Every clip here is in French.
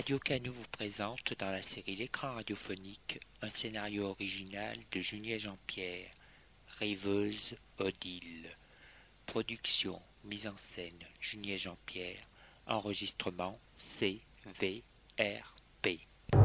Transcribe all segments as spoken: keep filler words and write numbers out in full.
Radio Canu vous présente dans la série L'écran radiophonique un scénario original de Julie Jean-Pierre, Rêveuse Odile. Production, mise en scène Julie Jean-Pierre, enregistrement C V R P.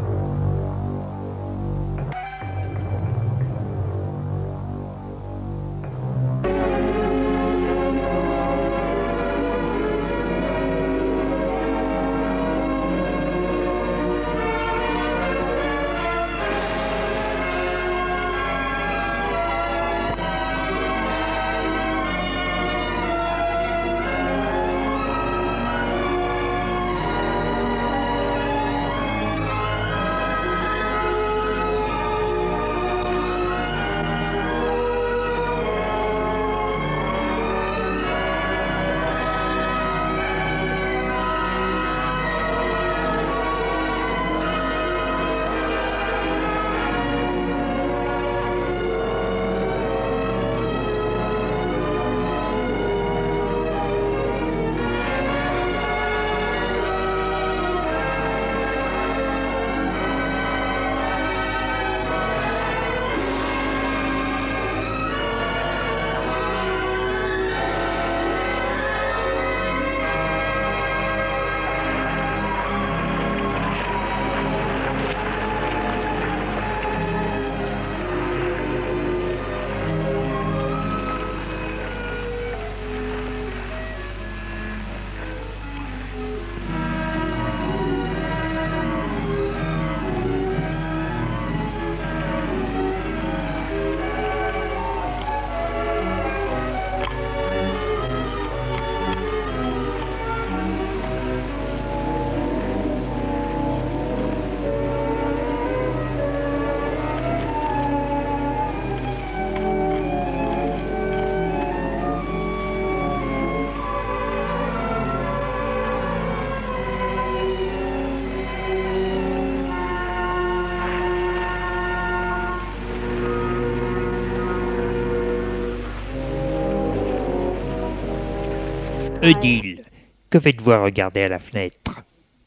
Odile, que faites-vous à regarder à la fenêtre?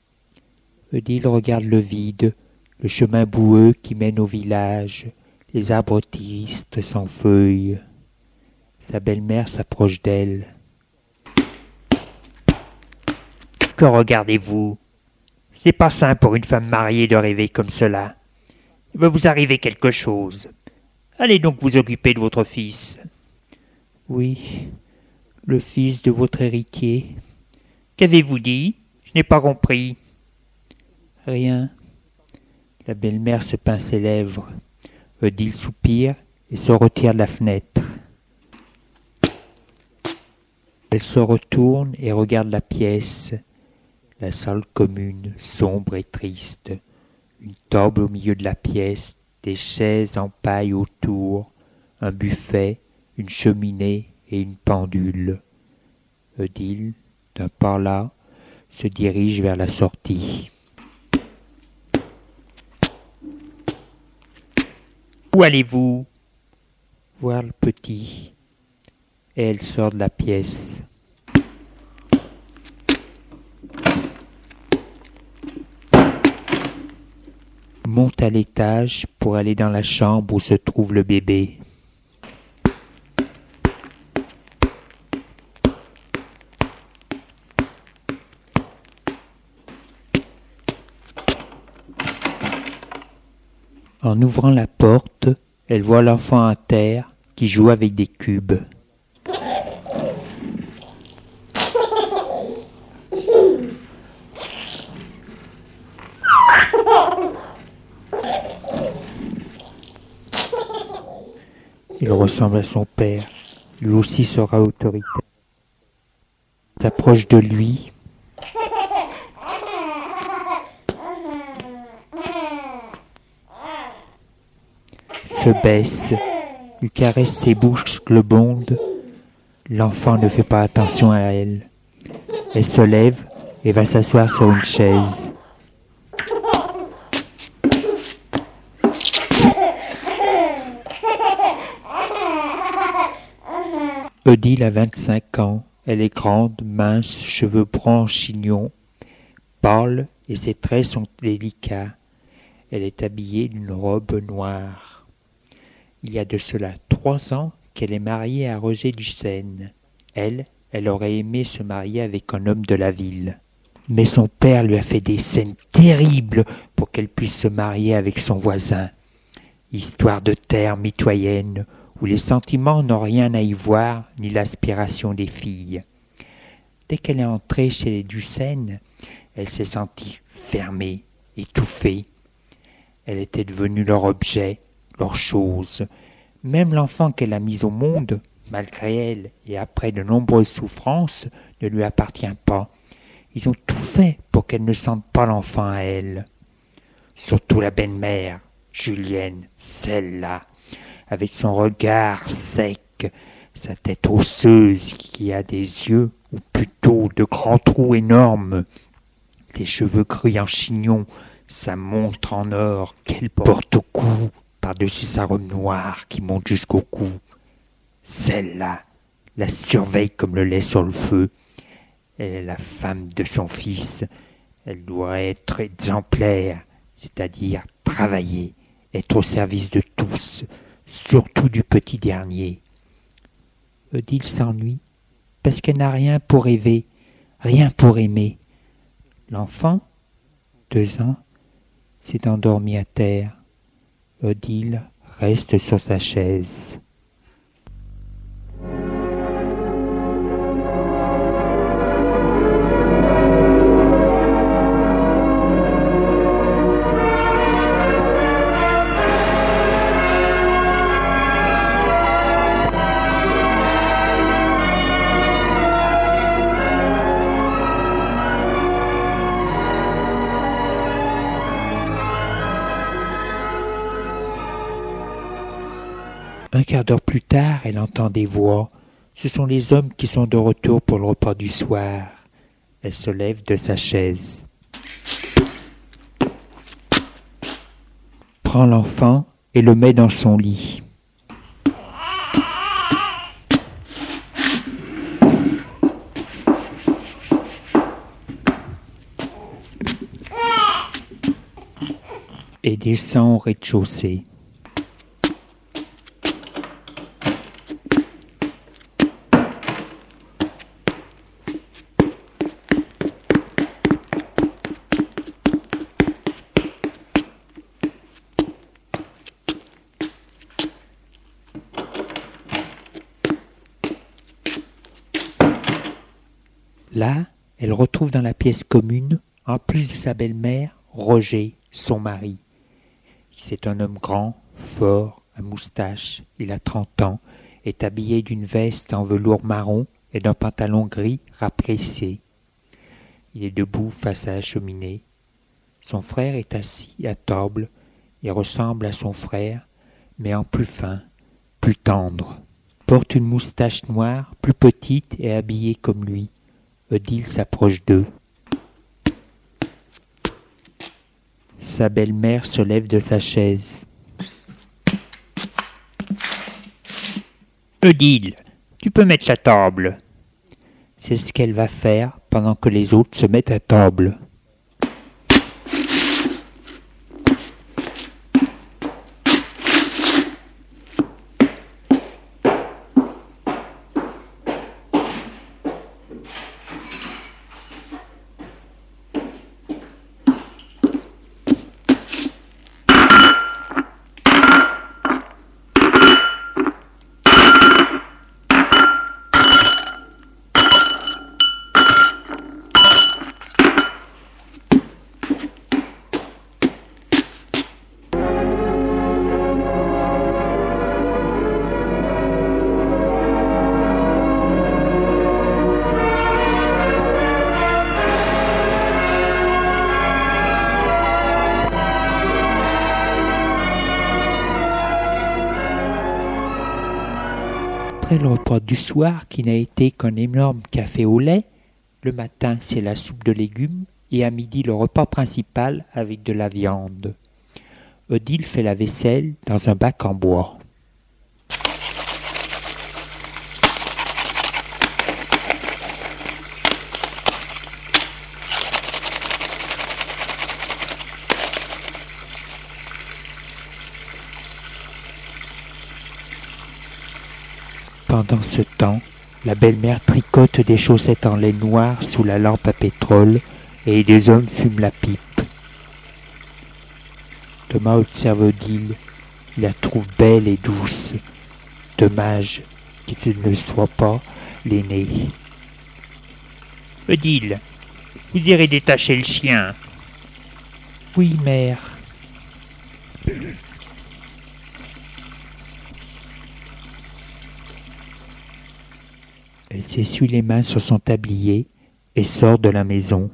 Odile regarde le vide, le chemin boueux qui mène au village, les arbres tristes sans feuilles. Sa belle-mère s'approche d'elle. Que regardez-vous? C'est pas sain pour une femme mariée de rêver comme cela. Il va vous arriver quelque chose. Allez donc vous occuper de votre fils. Oui, le fils de votre héritier. Qu'avez-vous dit? Je n'ai pas compris. Rien. La belle-mère se pince les lèvres. Odile soupire et se retire de la fenêtre. Elle se retourne et regarde la pièce. La salle commune, sombre et triste. Une table au milieu de la pièce, des chaises en paille autour, un buffet, une cheminée et une pendule. Odile, d'un pas là, se dirige vers la sortie. Où allez-vous? Voir le petit. Et elle sort de la pièce. Monte à l'étage pour aller dans la chambre où se trouve le bébé. En ouvrant la porte, elle voit l'enfant à terre qui joue avec des cubes. Il ressemble à son père. Lui aussi sera autoritaire. Il s'approche de lui. Se baisse, lui caresse ses boucles blondes. L'enfant ne fait pas attention à elle. Elle se lève et va s'asseoir sur une chaise. Odile a vingt-cinq ans. Elle est grande, mince, cheveux bruns en chignon, pâle et ses traits sont délicats. Elle est habillée d'une robe noire. Il y a de cela trois ans qu'elle est mariée à Roger Duchesne. Elle, elle aurait aimé se marier avec un homme de la ville. Mais son père lui a fait des scènes terribles pour qu'elle puisse se marier avec son voisin. Histoire de terre mitoyenne, où les sentiments n'ont rien à y voir, ni l'aspiration des filles. Dès qu'elle est entrée chez les Duchesne, elle s'est sentie fermée, étouffée. Elle était devenue leur objet, leur chose. Même l'enfant qu'elle a mis au monde, malgré elle et après de nombreuses souffrances, ne lui appartient pas. Ils ont tout fait pour qu'elle ne sente pas l'enfant à elle. Surtout la belle-mère, Julienne, celle-là, avec son regard sec, sa tête osseuse qui a des yeux, ou plutôt de grands trous énormes, des cheveux gris en chignon, sa montre en or qu'elle porte au cou, par-dessus sa robe noire qui monte jusqu'au cou. Celle-là la surveille comme le lait sur le feu. Elle est la femme de son fils. Elle doit être exemplaire, c'est-à-dire travailler, être au service de tous, surtout du petit dernier. Odile s'ennuie parce qu'elle n'a rien pour rêver, rien pour aimer. L'enfant, deux ans, s'est endormi à terre. Odile reste sur sa chaise. Un quart d'heure plus tard, elle entend des voix. Ce sont les hommes qui sont de retour pour le repas du soir. Elle se lève de sa chaise. Prend l'enfant et le met dans son lit. Et descend au rez-de-chaussée. Là, elle retrouve dans la pièce commune, en plus de sa belle-mère, Roger, son mari. C'est un homme grand, fort, à moustache, il a trente ans, est habillé d'une veste en velours marron et d'un pantalon gris rapressé. Il est debout face à la cheminée. Son frère est assis à table et ressemble à son frère, mais en plus fin, plus tendre. Porte une moustache noire, plus petite et habillée comme lui. Odile s'approche d'eux. Sa belle-mère se lève de sa chaise. « Odile, tu peux mettre la table. » C'est ce qu'elle va faire pendant que les autres se mettent à table. Le repas du soir qui n'a été qu'un énorme café au lait. Le matin, c'est la soupe de légumes et à midi, le repas principal avec de la viande. Odile fait la vaisselle dans un bac en bois. Pendant ce temps, la belle-mère tricote des chaussettes en laine noire sous la lampe à pétrole et les hommes fument la pipe. Thomas observe Odile. Il la trouve belle et douce. Dommage qu'il ne soit pas l'aîné. Odile, vous irez détacher le chien. Oui, mère. Elle s'essuie les mains sur son tablier et sort de la maison.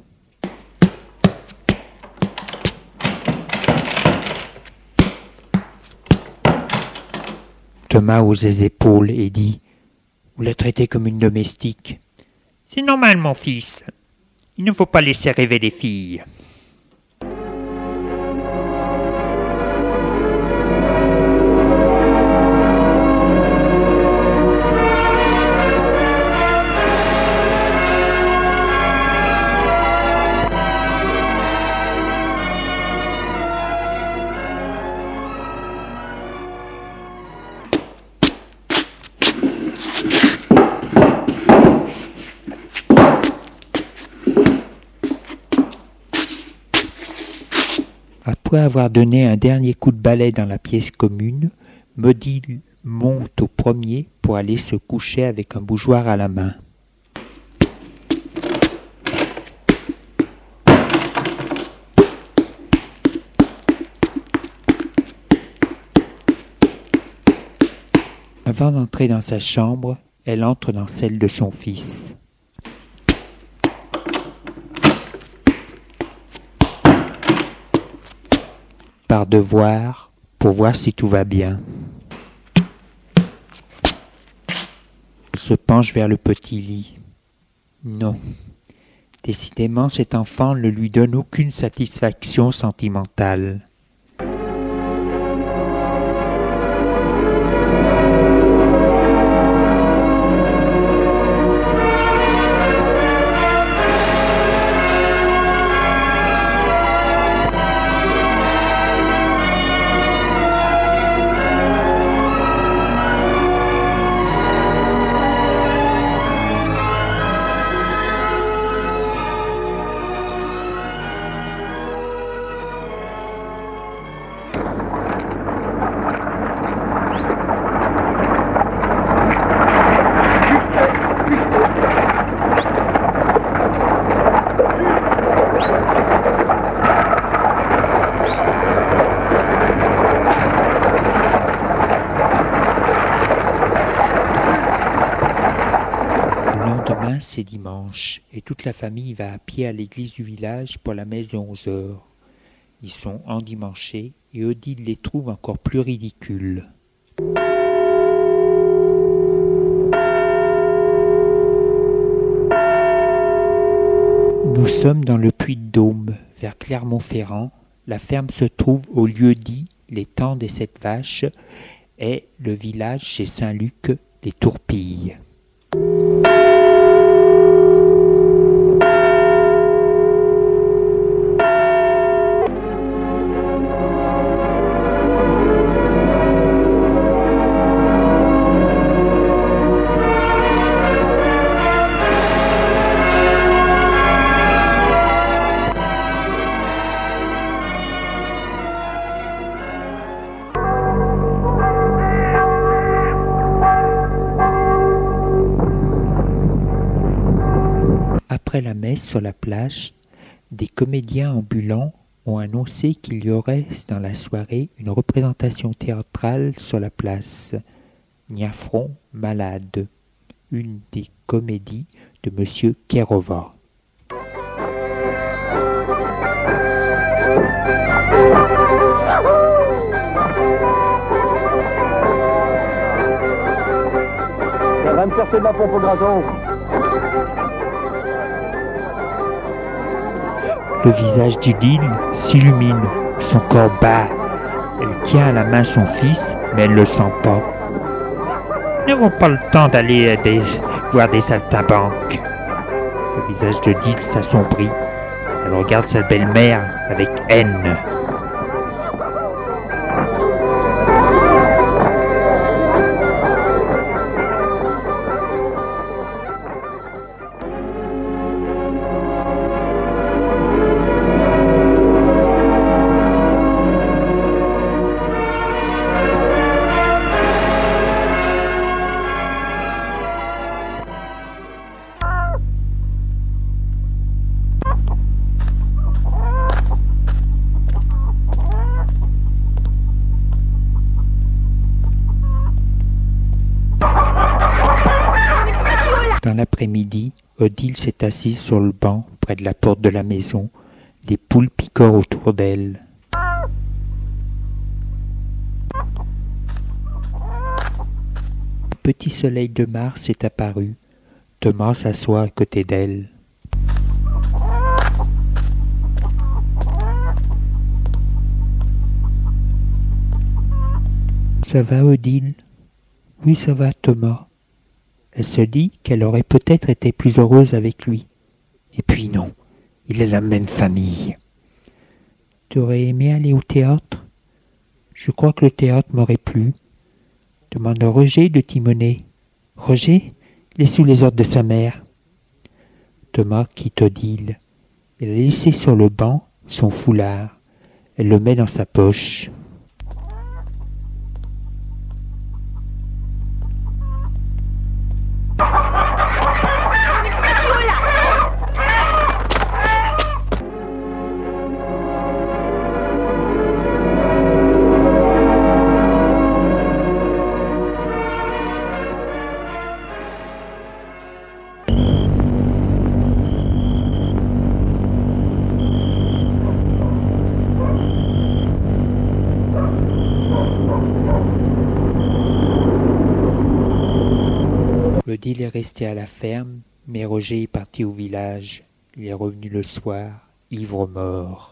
Thomas hausse les épaules et dit « Vous la traitez comme une domestique. »« C'est normal, mon fils. Il ne faut pas laisser rêver les filles. » Après avoir donné un dernier coup de balai dans la pièce commune, Odile monte au premier pour aller se coucher avec un bougeoir à la main. Avant d'entrer dans sa chambre, elle entre dans celle de son fils. Par devoir, pour voir si tout va bien. Elle se penche vers le petit lit. Non. Décidément, cet enfant ne lui donne aucune satisfaction sentimentale. C'est dimanche et toute la famille va à pied à l'église du village pour la messe de onze heures. Ils sont endimanchés et Odile les trouve encore plus ridicules. Nous sommes dans le Puy-de-Dôme, vers Clermont-Ferrand. La ferme se trouve au lieu-dit Les Temps des Sept Vaches et le village chez Saint-Luc des Tourpilles. Après la messe sur la plage, des comédiens ambulants ont annoncé qu'il y aurait dans la soirée une représentation théâtrale sur la place. Niafron malade, une des comédies de Monsieur Kerova. Ça va me chercher de la pompe au gratton. Le visage d'Odile s'illumine, son corps bat. Elle tient à la main son fils, mais elle ne le sent pas. Nous n'avons pas le temps d'aller des, voir des saltimbanques. Le visage d'Odile s'assombrit. Elle regarde sa belle-mère avec haine. Dans l'après-midi, Odile s'est assise sur le banc près de la porte de la maison. Des poules picorent autour d'elle. Le petit soleil de mars est apparu. Thomas s'assoit à côté d'elle. Ça va, Odile? Oui, ça va, Thomas. Elle se dit qu'elle aurait peut-être été plus heureuse avec lui. Et puis non, il est la même famille. Tu aurais aimé aller au théâtre? Je crois que le théâtre m'aurait plu. Demande à Roger de Timonet. Roger, il est sous les ordres de sa mère. Thomas quitte Odile. Elle a laissé sur le banc son foulard. Elle le met dans sa poche. Odile est restée à la ferme, mais Roger est parti au village. Il est revenu le soir, ivre-mort.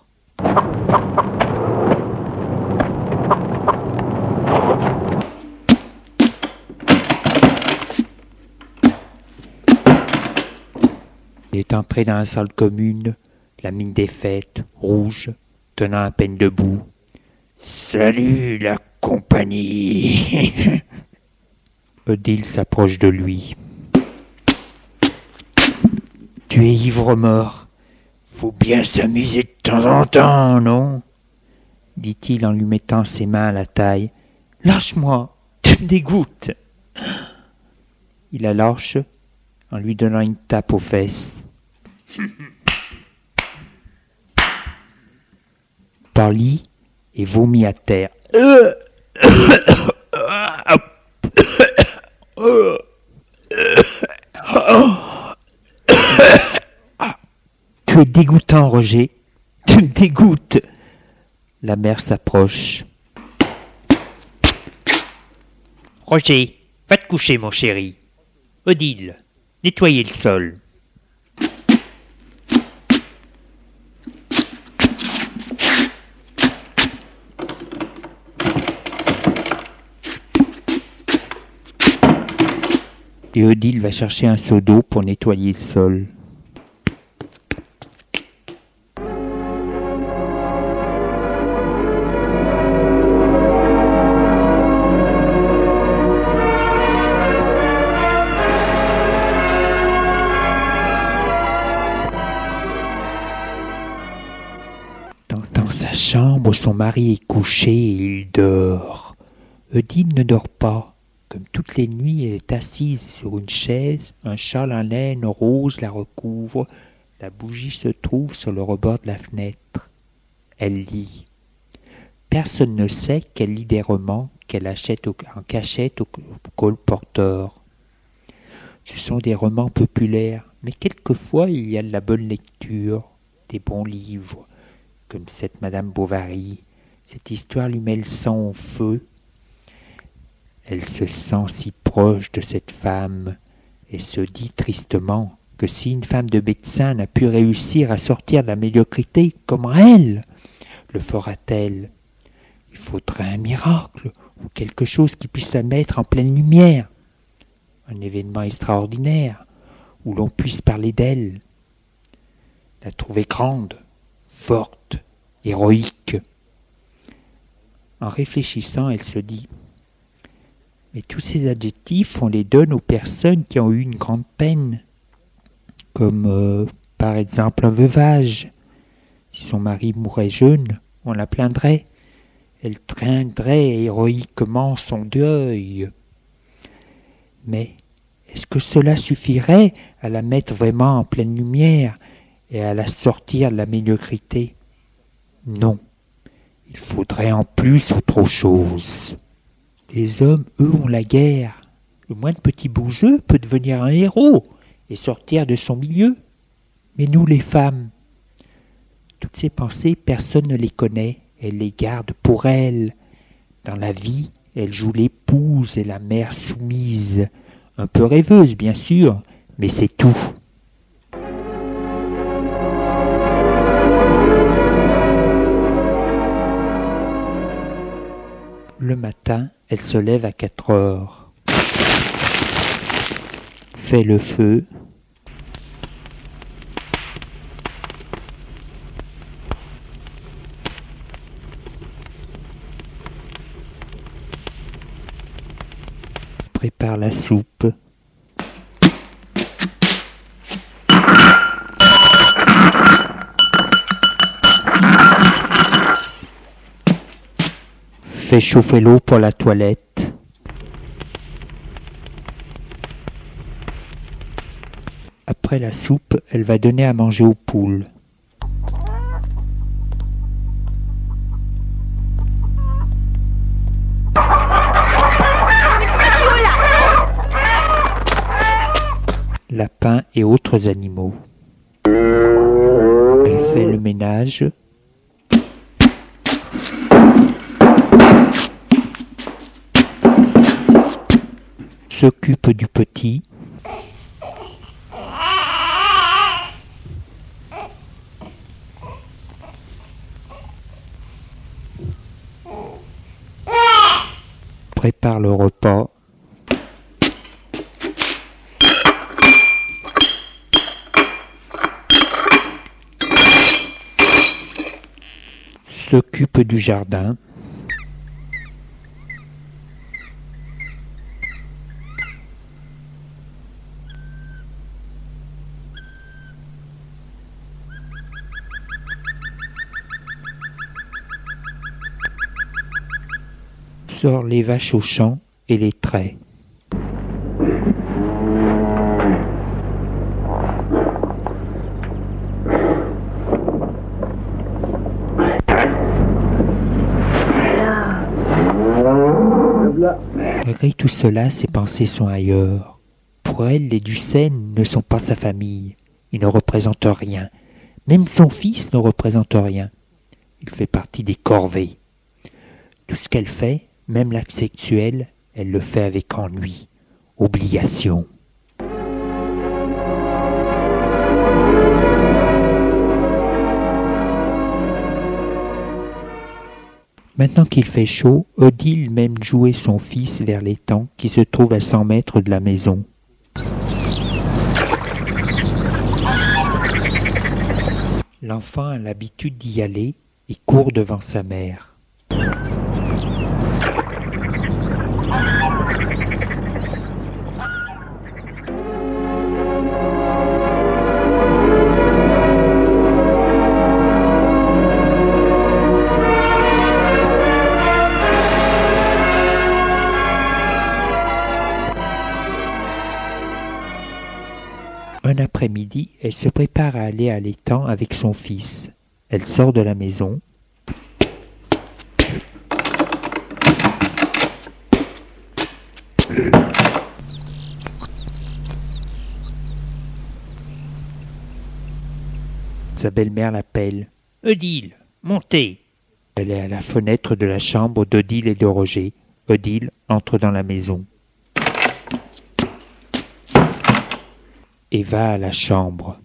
Il est entré dans la salle commune, la mine défaite, rouge, tenant à peine debout. « Salut la compagnie !» Odile s'approche de lui. « Tu es ivre-mort. Faut bien s'amuser de temps en temps, non ?» dit-il en lui mettant ses mains à la taille. « Lâche-moi, tu me dégoûtes !» Il la lâche en lui donnant une tape aux fesses. Parlit et vomit à terre. Tu es dégoûtant, Roger. Tu me dégoûtes. La mère s'approche. Roger, va te coucher, mon chéri. Odile, nettoyez le sol. Et Odile va chercher un seau d'eau pour nettoyer le sol. Dans, dans sa chambre, son mari est couché et il dort. Odile ne dort pas. Comme toutes les nuits, elle est assise sur une chaise, un châle en laine rose la recouvre, la bougie se trouve sur le rebord de la fenêtre. Elle lit. Personne ne sait qu'elle lit des romans qu'elle achète au, en cachette au colporteur. Ce sont des romans populaires, mais quelquefois il y a de la bonne lecture, des bons livres, comme cette Madame Bovary. Cette histoire lui met le sang au feu. Elle se sent si proche de cette femme et se dit tristement que si une femme de médecin n'a pu réussir à sortir de la médiocrité, comment elle le fera-t-elle? Il faudrait un miracle ou quelque chose qui puisse la mettre en pleine lumière, un événement extraordinaire où l'on puisse parler d'elle, la trouver grande, forte, héroïque. En réfléchissant, elle se dit: mais tous ces adjectifs, on les donne aux personnes qui ont eu une grande peine, comme euh, par exemple un veuvage. Si son mari mourait jeune, on la plaindrait. Elle traînerait héroïquement son deuil. Mais est-ce que cela suffirait à la mettre vraiment en pleine lumière et à la sortir de la médiocrité? Non, il faudrait en plus autre chose. Les hommes, eux, ont la guerre. Le moindre petit bouseux peut devenir un héros. et sortir de son milieu. Mais nous les femmes, toutes ces pensées, personne ne les connaît, elle les garde pour elle. Dans la vie, elle joue l'épouse et la mère soumise, un peu rêveuse bien sûr, mais c'est tout. Le matin, elle se lève à quatre heures, fait le feu, prépare la soupe, fait chauffer l'eau pour la toilette, après la soupe, elle va donner à manger aux poules. Lapins et autres animaux. Elle fait le ménage. S'occupe du petit. Prépare le repas. S'occupe du jardin. Sort les vaches au champ et les traits. Malgré tout cela, ses pensées sont ailleurs. Pour elle, les Duchesne ne sont pas sa famille. Ils ne représentent rien. Même son fils ne représente rien. Il fait partie des corvées. Tout ce qu'elle fait, même l'acte sexuel, elle le fait avec ennui, obligation. Maintenant qu'il fait chaud, Odile mène jouer son fils vers l'étang qui se trouve à cent mètres de la maison. L'enfant a l'habitude d'y aller et court devant sa mère. Un après-midi, elle se prépare à aller à l'étang avec son fils. Elle sort de la maison. Sa belle-mère l'appelle. « Odile, montez !» Elle est à la fenêtre de la chambre d'Odile et de Roger. Odile entre dans la maison et va à la chambre.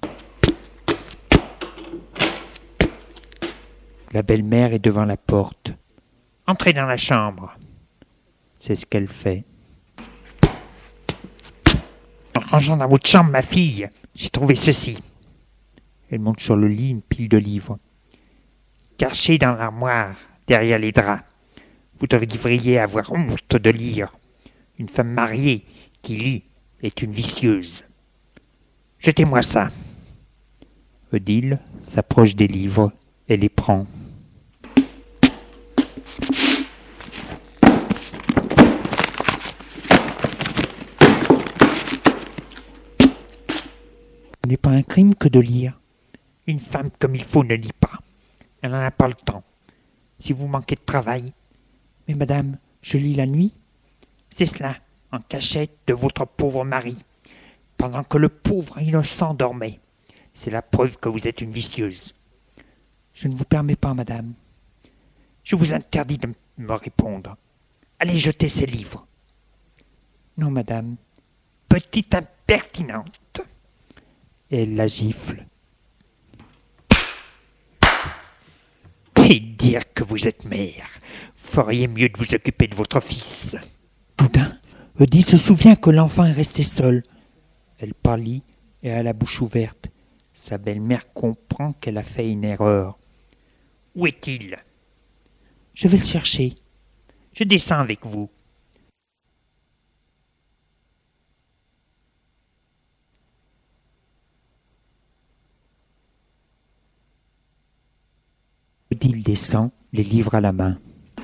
La belle-mère est devant la porte. « Entrez dans la chambre !» C'est ce qu'elle fait. « En rangeant dans votre chambre, ma fille, j'ai trouvé ceci. » Elle monte sur le lit une pile de livres. « Caché dans l'armoire, derrière les draps. Vous devriez avoir honte de lire. Une femme mariée qui lit est une vicieuse. Jetez-moi ça. » Odile s'approche des livres et les prend. Ce n'est pas un crime que de lire. Une femme comme il faut ne lit pas. Elle n'en a pas le temps. Si vous manquez de travail. Mais madame, je lis la nuit. C'est cela, en cachette de votre pauvre mari. pendant que le pauvre innocent dormait. C'est la preuve que vous êtes une vicieuse. Je ne vous permets pas, madame. Je vous interdis de me répondre. Allez jeter ces livres. Non, madame. Petite impertinente. Et elle la gifle. Et dire que vous êtes mère. Vous feriez mieux de vous occuper de votre fils. Soudain, Odile se souvient que l'enfant est resté seul. Elle pâlit et a la bouche ouverte. Sa belle-mère comprend qu'elle a fait une erreur. Où est-il? Je vais le chercher. Je descends avec vous. Odile descend, les livres à la main.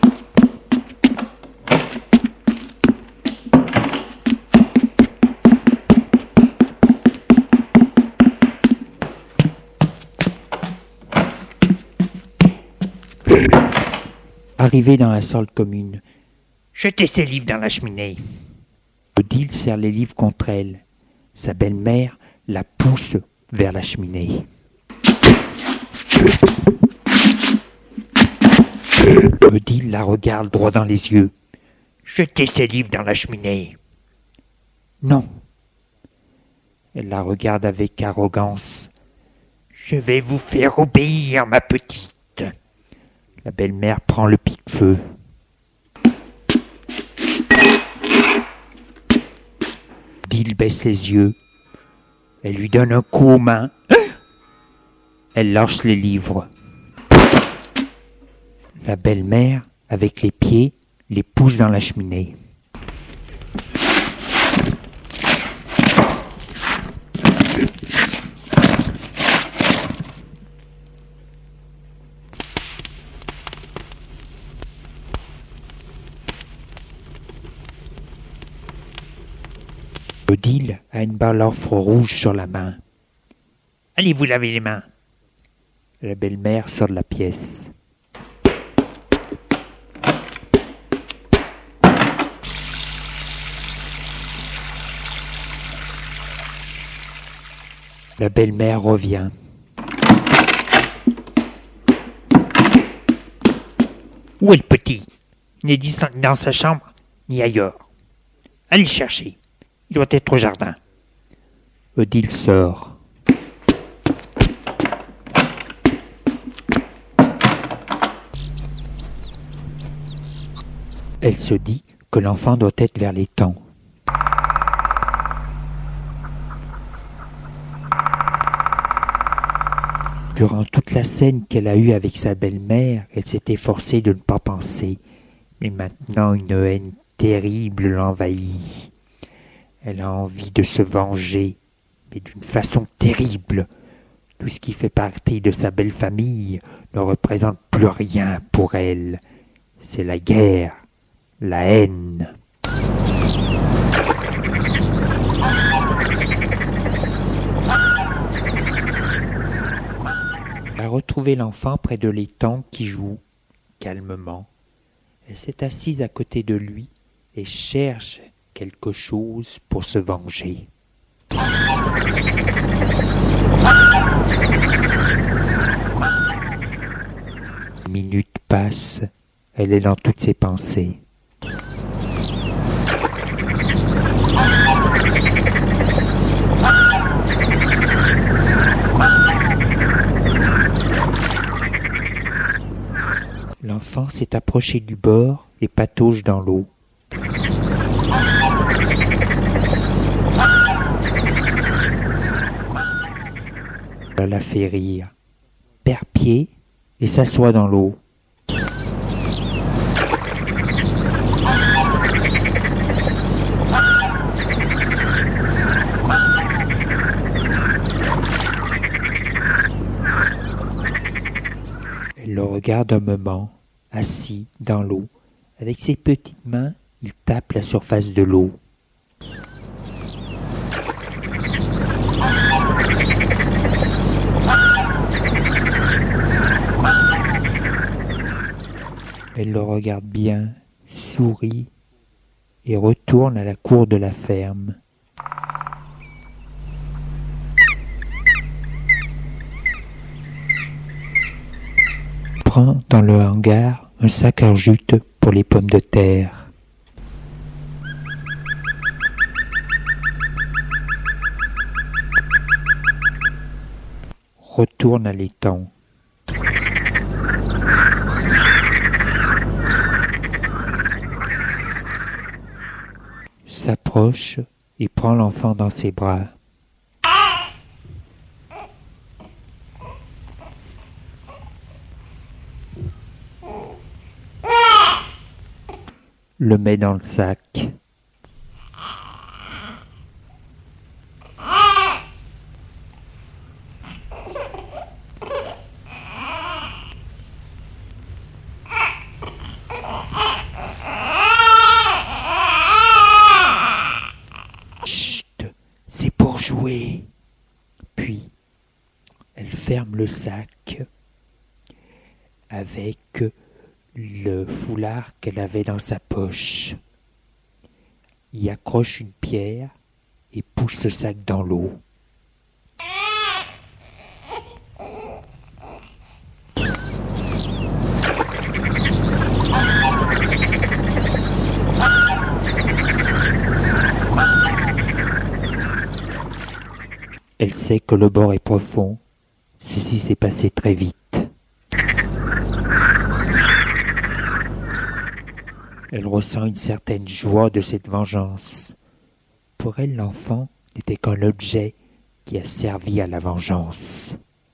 Arrivé dans la salle commune, jetez ces livres dans la cheminée. Odile serre les livres contre elle. Sa belle-mère la pousse vers la cheminée. Odile la regarde droit dans les yeux. Jetez ces livres dans la cheminée. Non. Elle la regarde avec arrogance. Je vais vous faire obéir, ma petite. La belle-mère prend le pic-feu. Odile baisse les yeux. Elle lui donne un coup aux mains. Elle lâche les livres. La belle-mère, avec les pieds, les pousse dans la cheminée. Odile a une balafre rouge sur la main. Allez vous laver les mains. La belle-mère sort de la pièce. La belle-mère revient. Où est le petit? Il n'est ni dans sa chambre, ni ailleurs. Allez le chercher. Il doit être au jardin. Odile sort. Elle se dit que l'enfant doit être vers l'étang. Durant toute la scène qu'elle a eue avec sa belle-mère, elle s'est efforcée de ne pas penser. Mais maintenant, une haine terrible l'envahit. Elle a envie de se venger, mais d'une façon terrible. Tout ce qui fait partie de sa belle famille ne représente plus rien pour elle. C'est la guerre, la haine. Elle a retrouvé l'enfant près de l'étang qui joue calmement. Elle s'est assise à côté de lui et cherche quelque chose pour se venger. Une minute passe, elle est dans toutes ses pensées. L'enfant s'est approché du bord et patauge dans l'eau. Ça la fait rire, perd pied et s'assoit dans l'eau. Elle le regarde un moment, assis dans l'eau. Avec ses petites mains, il tape la surface de l'eau. Elle le regarde bien, sourit et retourne à la cour de la ferme. prend dans le hangar un sac à jute pour les pommes de terre. Retourne à l'étang. S'approche et prend l'enfant dans ses bras. Le met dans le sac. Chut, c'est pour jouer. Puis, elle ferme le sac avec le foulard qu'elle avait dans sa poche, y accroche une pierre et pousse le sac dans l'eau. Elle sait que le bord est profond, ceci s'est passé très vite. Elle ressent une certaine joie de cette vengeance. Pour elle, l'enfant n'était qu'un objet qui a servi à la vengeance.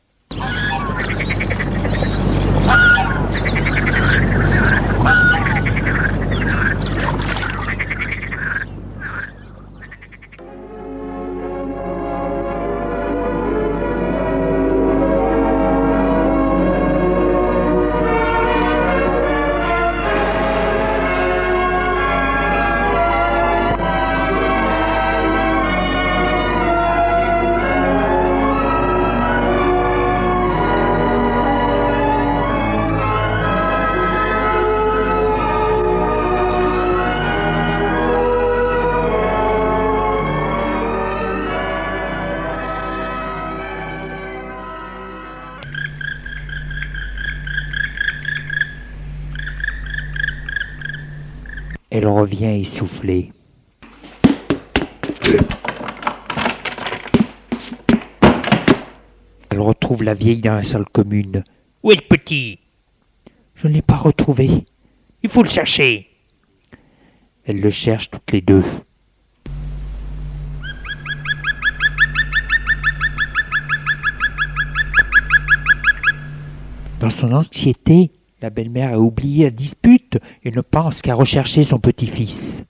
Elle revient essoufflée. Elle retrouve la vieille dans la salle commune. « Où est le petit ?»« Je ne l'ai pas retrouvé. Il faut le chercher. » Elles le cherchent toutes les deux. Dans son anxiété, la belle-mère a oublié la dispute et ne pense qu'à rechercher son petit-fils.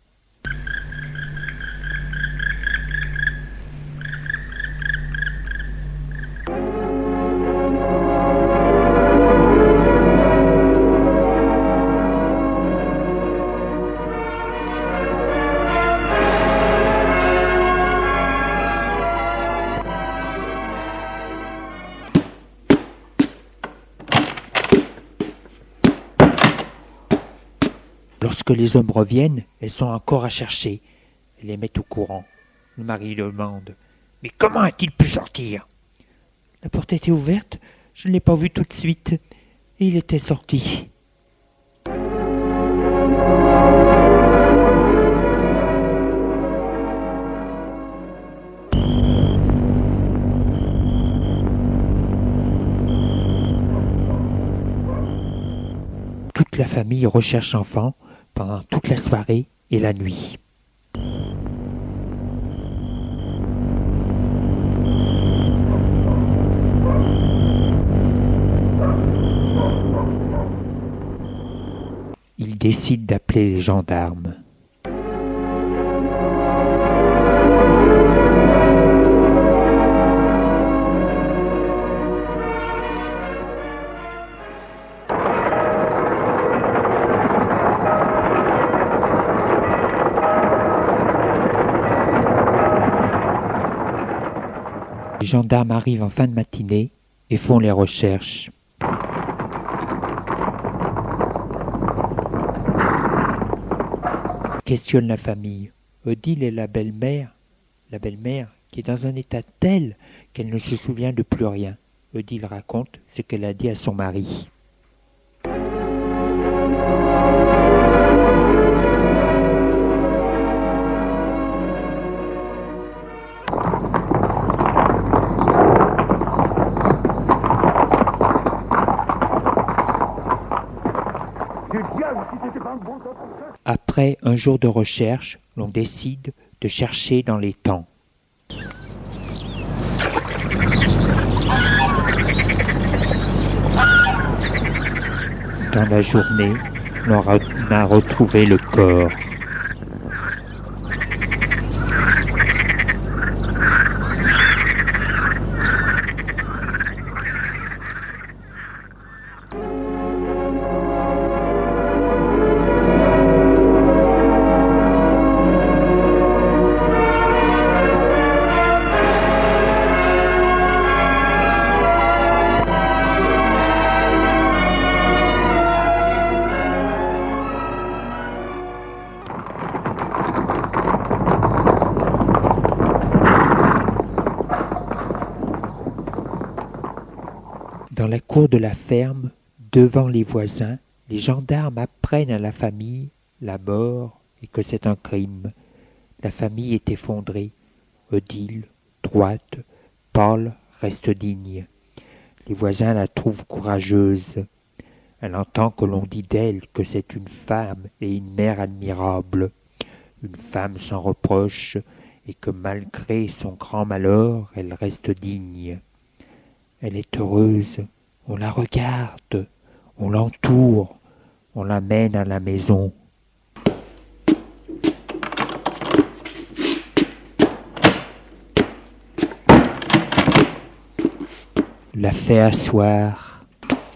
Lorsque les hommes reviennent, elles sont encore à chercher. Elle les met au courant. Le mari demande « Mais comment a-t-il pu sortir ?»« La porte était ouverte, je ne l'ai pas vu tout de suite, et il était sorti. » Toute la famille recherche l'enfant pendant toute la soirée et la nuit. Ils décident d'appeler les gendarmes. Les gendarmes arrivent en fin de matinée et font les recherches. Questionnent la famille. Odile est la belle-mère, la belle-mère qui est dans un état tel qu'elle ne se souvient de plus rien. Odile raconte ce qu'elle a dit à son mari. Après un jour de recherche, l'on décide de chercher dans les temps. Dans la journée, l'on a retrouvé le corps. Dans la cour de la ferme, devant les voisins, les gendarmes apprennent à la famille la mort et que c'est un crime. La famille est effondrée. Odile, droite, Paul reste digne. Les voisins la trouvent courageuse. Elle entend que l'on dit d'elle que c'est une femme et une mère admirable, une femme sans reproche, et que malgré son grand malheur, elle reste digne. Elle est heureuse, on la regarde, on l'entoure, on l'amène à la maison. La fait asseoir.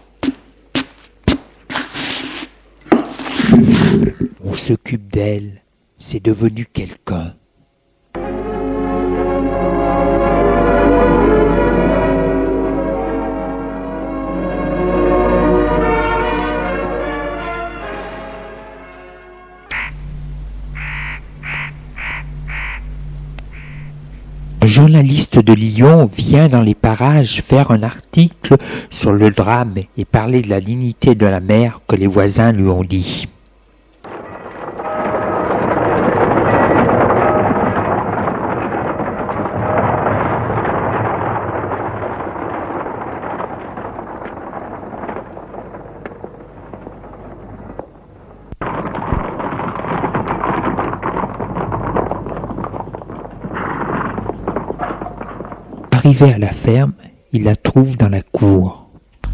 On s'occupe d'elle, c'est devenu quelqu'un. Un journaliste de Lyon vient dans les parages faire un article sur le drame et parler de la dignité de la mère que les voisins lui ont dit. Arrivé à la ferme, il la trouve dans la cour.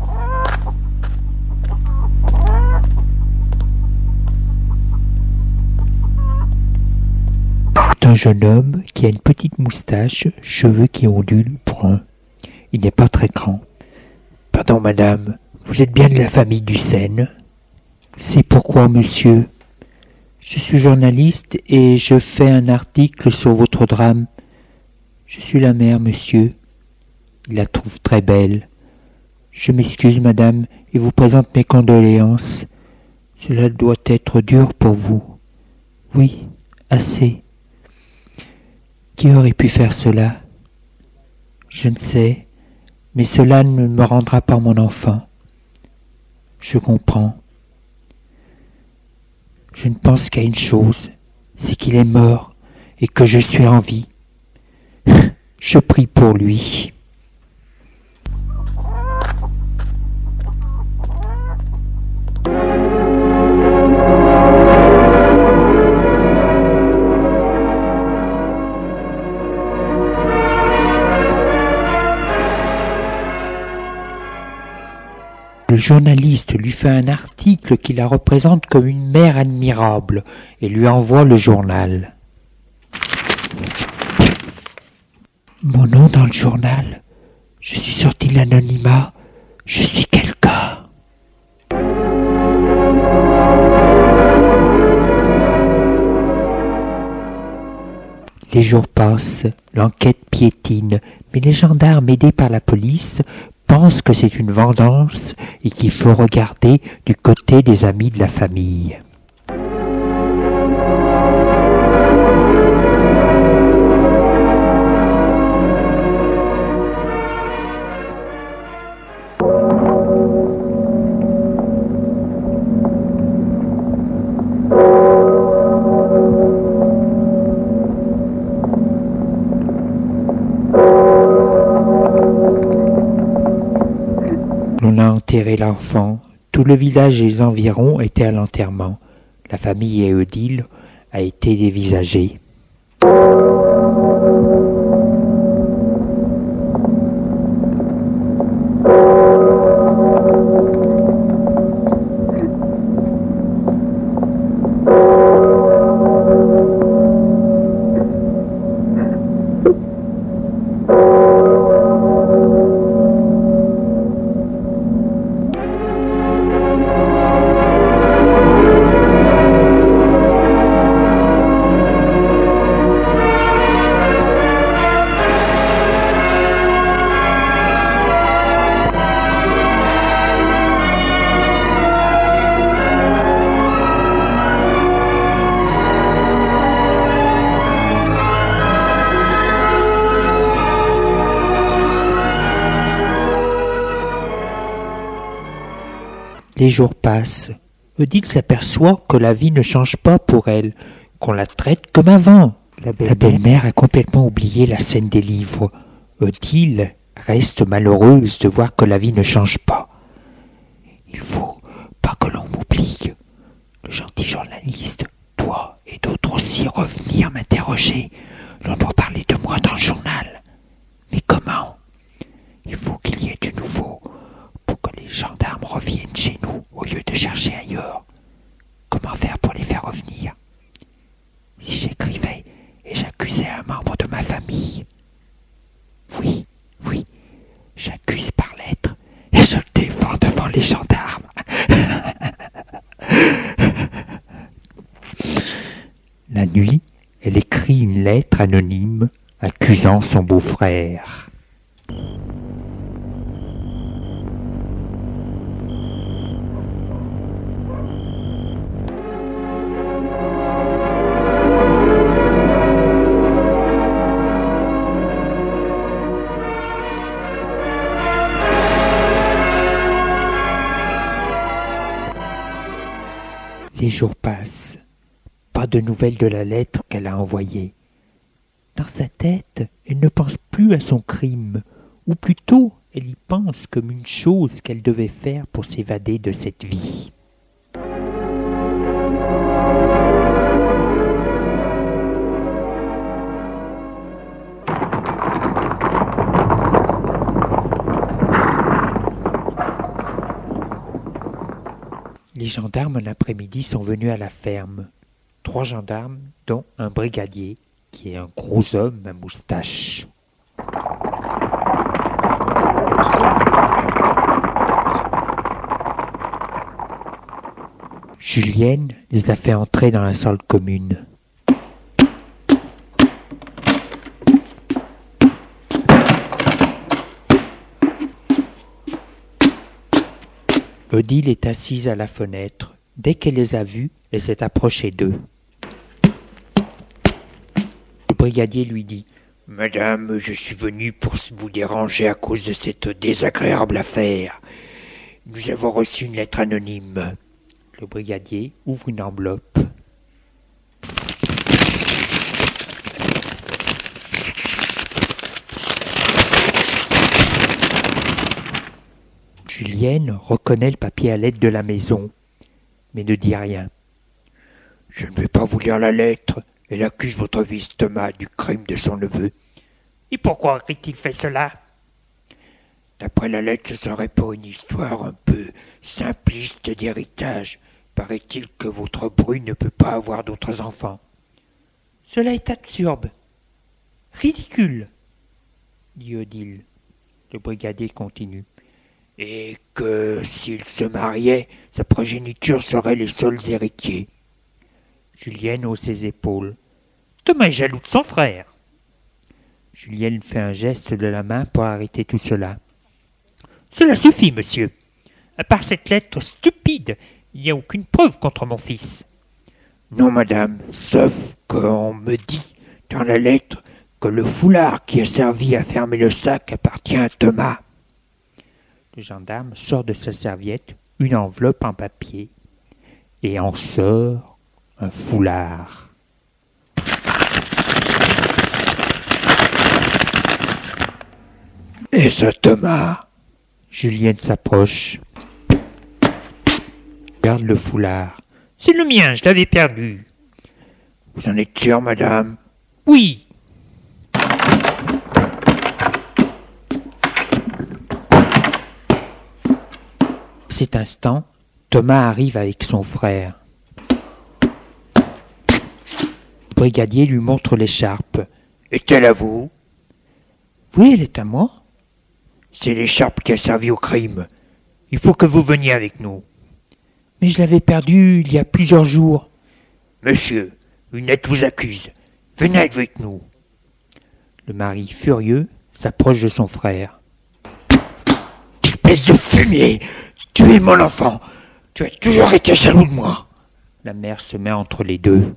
C'est un jeune homme qui a une petite moustache, cheveux qui ondulent, bruns. Il n'est pas très grand. « Pardon, madame, vous êtes bien de la famille Ducène ? » ?»« C'est pourquoi, monsieur ? Je suis journaliste et je fais un article sur votre drame. Je suis la mère, monsieur. » Il la trouve très belle. « Je m'excuse, madame, et vous présente mes condoléances. Cela doit être dur pour vous. »« Oui, assez. » »« Qui aurait pu faire cela ? » ?»« Je ne sais, mais cela ne me rendra pas mon enfant. »« Je comprends. Je ne pense qu'à une chose, c'est qu'il est mort et que je suis en vie. Je prie pour lui. » Le journaliste lui fait un article qui la représente comme une mère admirable et lui envoie le journal. Mon nom dans le journal, je suis sorti de l'anonymat, je suis quelqu'un. Les jours passent, l'enquête piétine, mais les gendarmes aidés par la police pensent que c'est une vengeance et qu'il faut regarder du côté des amis de la famille. On a enterré l'enfant, Tout le village et les environs étaient à l'enterrement. La famille et Odile a été dévisagée. Les jours passent. Odile s'aperçoit que la vie ne change pas pour elle, qu'on la traite comme avant. La belle-mère belle-mère a complètement oublié la scène des livres. Odile reste malheureuse de voir que la vie ne change pas. Il faut pas que l'on m'oublie. Le gentil journaliste doit et d'autres aussi revenir m'interroger. L'on doit parler de moi dans le journal. Mais comment? Il faut qu'il y ait du nouveau pour que les gendarmes reviennent chez nous au lieu de chercher ailleurs. Comment faire pour les faire revenir? Si j'écrivais et j'accusais un membre de ma famille. Oui, oui, j'accuse par lettre et je le défends devant les gendarmes. La nuit, elle écrit une lettre anonyme accusant son beau-frère. Les jours passent. Pas de nouvelles de la lettre qu'elle a envoyée. Dans sa tête, elle ne pense plus à son crime, ou plutôt, elle y pense comme une chose qu'elle devait faire pour s'évader de cette vie. Les gendarmes en après-midi sont venus à la ferme. Trois gendarmes, dont un brigadier, qui est un gros homme à moustache. Julienne les a fait entrer dans la salle commune. Odile est assise à la fenêtre. Dès qu'elle les a vus, elle s'est approchée d'eux. Le brigadier lui dit « Madame, je suis venu pour vous déranger à cause de cette désagréable affaire. Nous avons reçu une lettre anonyme. » Le brigadier ouvre une enveloppe. Julienne reconnaît le papier à l'aide de la maison, mais ne dit rien. « Je ne vais pas vous lire la lettre. Elle accuse votre fils Thomas du crime de son neveu. »« Et pourquoi aurait-il fait cela ?»« D'après la lettre, ce serait pour une histoire un peu simpliste d'héritage. Paraît-il que votre bru ne peut pas avoir d'autres enfants. »« Cela est absurde. Ridicule, » dit Odile. Le brigadier continue. Et que, s'il se mariait, sa progéniture serait les seuls héritiers. Julienne hausse ses épaules. Thomas est jaloux de son frère. Julienne fait un geste de la main pour arrêter tout cela. Cela suffit, monsieur. À part cette lettre stupide, il n'y a aucune preuve contre mon fils. Non, madame, sauf qu'on me dit dans la lettre que le foulard qui a servi à fermer le sac appartient à Thomas. Le gendarme sort de sa serviette une enveloppe en papier et en sort un foulard. Et ce Thomas? Julienne s'approche. Regarde le foulard. C'est le mien, je l'avais perdu. Vous en êtes sûre, madame? Oui. À cet instant, Thomas arrive avec son frère. Le brigadier lui montre l'écharpe. Est-elle à vous? Oui, elle est à moi. C'est l'écharpe qui a servi au crime. Il faut que vous veniez avec nous. Mais je l'avais perdue il y a plusieurs jours. Monsieur, une lettre vous accuse. Venez avec nous. Le mari, furieux, s'approche de son frère. Espèce de fumier! Tu es mon enfant! Tu as toujours été jaloux de moi! La mère se met entre les deux.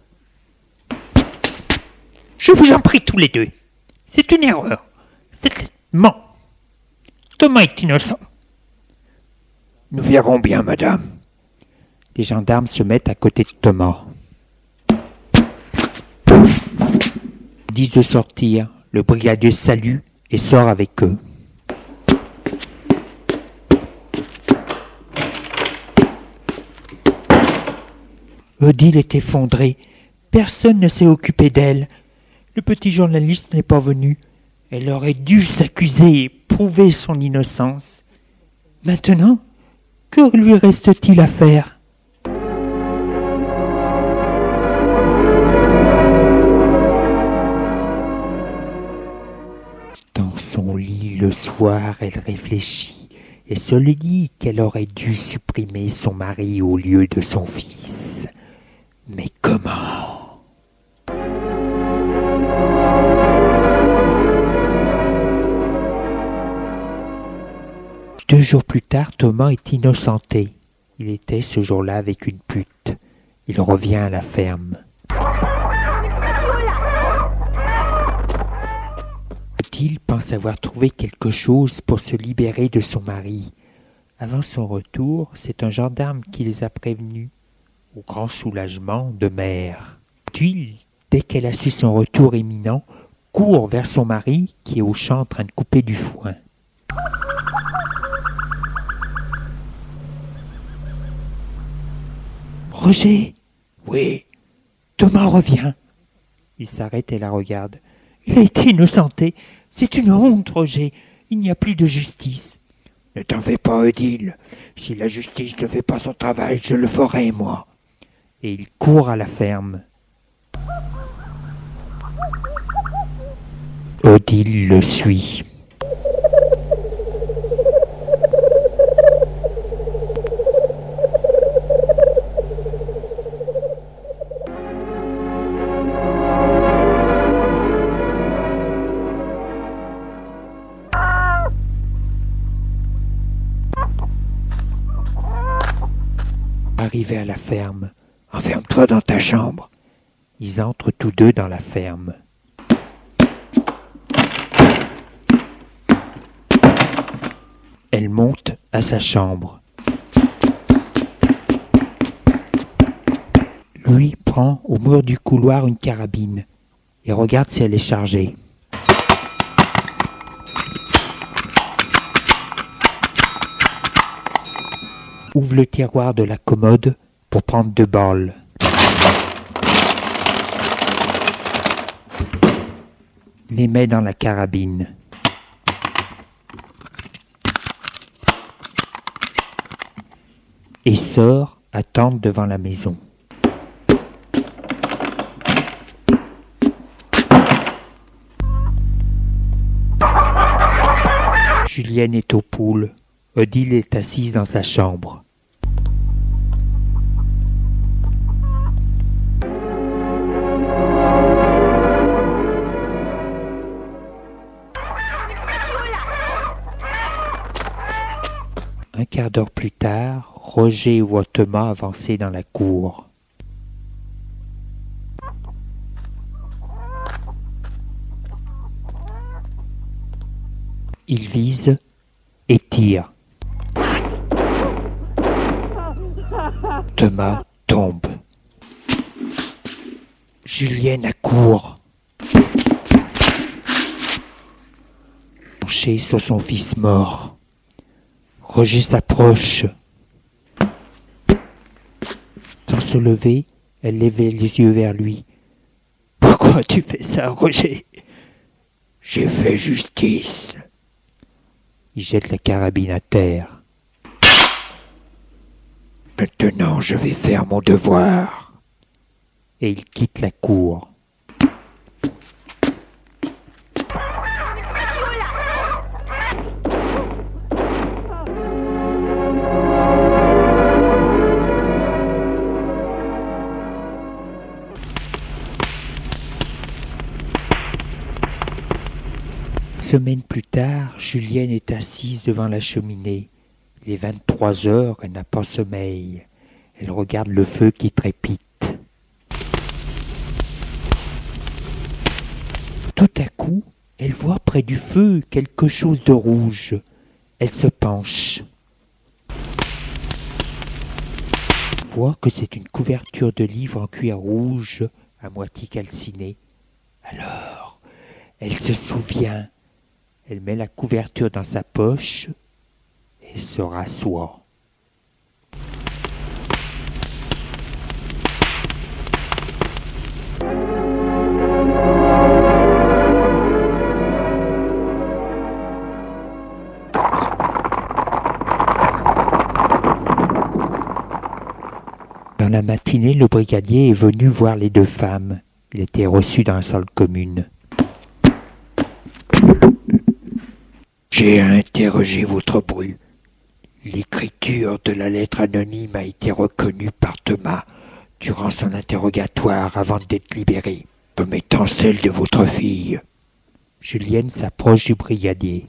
Je vous en prie tous les deux. C'est une erreur. Cette lettre ment. Thomas est innocent. Nous verrons bien, madame. Les gendarmes se mettent à côté de Thomas. Ils disent de sortir. Le brigadier salue et sort avec eux. Odile est effondrée. Personne ne s'est occupé d'elle. Le petit journaliste n'est pas venu. Elle aurait dû s'accuser et prouver son innocence. Maintenant, que lui reste-t-il à faire? Dans son lit le soir, elle réfléchit et se dit qu'elle aurait dû supprimer son mari au lieu de son fils. Mais comment? Deux jours plus tard, Thomas est innocenté. Il était ce jour-là avec une pute. Il revient à la ferme. Odile pense avoir trouvé quelque chose pour se libérer de son mari. Avant son retour, c'est un gendarme qui les a prévenus, au grand soulagement de mère. Odile, dès qu'elle a su son retour imminent, court vers son mari qui est au champ en train de couper du foin. Roger? Oui. Thomas revient. Il s'arrête et la regarde. Il a été innocenté. C'est une honte, Roger. Il n'y a plus de justice. Ne t'en fais pas, Odile. Si la justice ne fait pas son travail, je le ferai, moi. Et il court à la ferme. Odile le suit. Arrivé à la ferme, enferme-toi dans ta chambre. Ils entrent tous deux dans la ferme. Elle monte à sa chambre. Lui prend au mur du couloir une carabine et regarde si elle est chargée. Ouvre le tiroir de la commode pour prendre deux balles. Les met dans la carabine. Et sort attendre devant la maison. Julienne est aux poules. Odile est assise dans sa chambre. Un quart d'heure plus tard, Roger voit Thomas avancer dans la cour. Il vise et tire. Thomas tombe. Julienne accourt. Penché sur son fils mort. Roger s'approche. se lever, elle levait les yeux vers lui. « Pourquoi tu fais ça, Roger ? » ?»« J'ai fait justice. » Il jette la carabine à terre. « Maintenant, je vais faire mon devoir. » Et il quitte la cour. Semaine plus tard, Julienne est assise devant la cheminée. Il est vingt-trois heures, elle n'a pas sommeil. Elle regarde le feu qui trépite. Tout à coup, elle voit près du feu quelque chose de rouge. Elle se penche. Elle voit que c'est une couverture de livre en cuir rouge, à moitié calcinée. Alors, elle se souvient. Elle met la couverture dans sa poche et se rassoit. Dans la matinée, le brigadier est venu voir les deux femmes. Il était reçu dans la salle commune. J'ai interrogé votre bru. L'écriture de la lettre anonyme a été reconnue par Thomas durant son interrogatoire avant d'être libéré, comme étant celle de votre fille. Julienne s'approche du brigadier.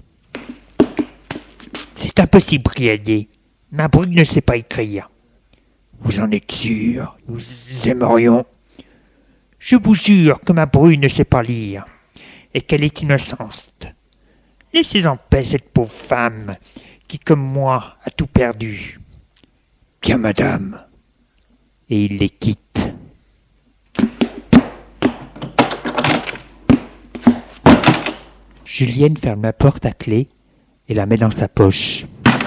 C'est impossible, brigadier. Ma bru ne sait pas écrire. Vous en êtes sûr? Nous aimerions. Je vous jure que ma bru ne sait pas lire et qu'elle est innocente. Laissez en paix cette pauvre femme qui, comme moi, a tout perdu. Bien, madame. Et il les quitte. Julienne ferme la porte à clé et la met dans sa poche.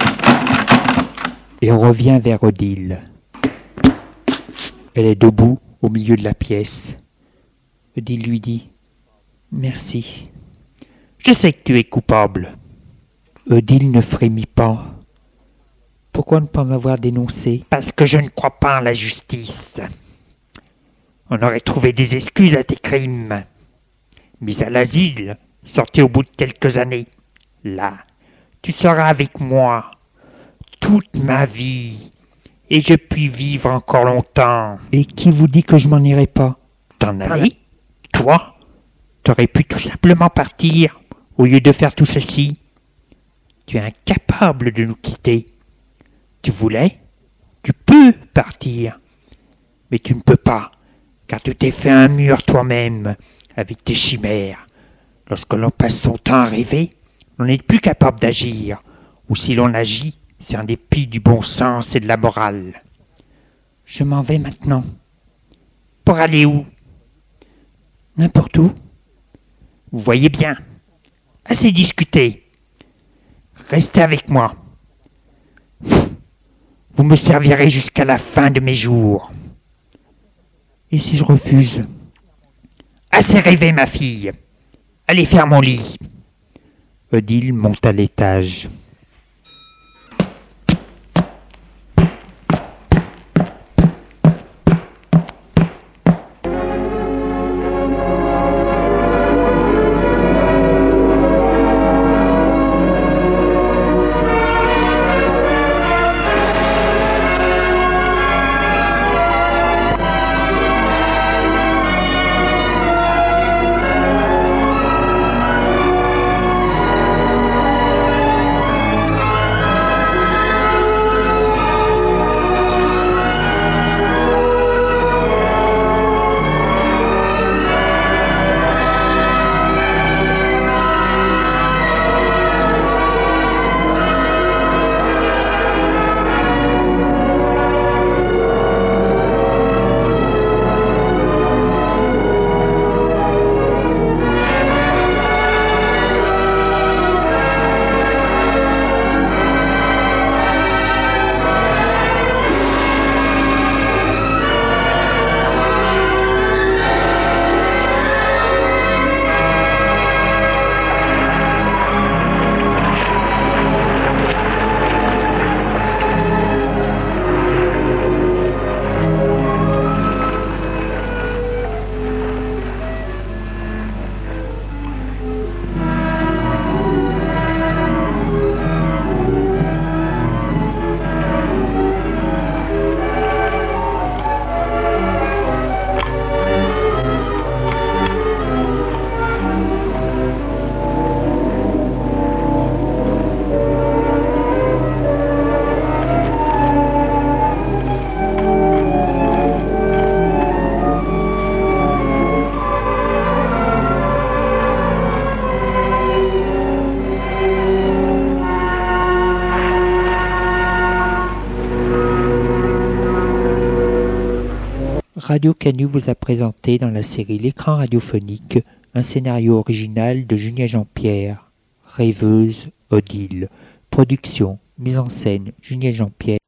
Et revient vers Odile. Elle est debout au milieu de la pièce. Odile lui dit « Merci. Je sais que tu es coupable. » Odile ne frémit pas. Pourquoi ne pas m'avoir dénoncé? Parce que je ne crois pas en la justice. On aurait trouvé des excuses à tes crimes. Mis à l'asile, sorti au bout de quelques années. Là, tu seras avec moi toute ma vie. Et je puis vivre encore longtemps. Et qui vous dit que je m'en irai pas? T'en aller? Toi? T'aurais pu tout simplement partir au lieu de faire tout ceci. Tu es incapable de nous quitter. Tu voulais? Tu peux partir. Mais tu ne peux pas, car tu t'es fait un mur toi-même avec tes chimères. Lorsque l'on passe son temps à rêver, on n'est plus capable d'agir. Ou si l'on agit, c'est en dépit du bon sens et de la morale. Je m'en vais maintenant. Pour aller où? N'importe où. Vous voyez bien. Assez discuté. Restez avec moi. Vous me servirez jusqu'à la fin de mes jours. Et si je refuse? Assez rêvé, ma fille. Allez faire mon lit. Odile monte à l'étage. Radio Canu vous a présenté dans la série L'écran radiophonique un scénario original de Julien Jean-Pierre. Rêveuse, Odile. Production, mise en scène, Julien Jean-Pierre.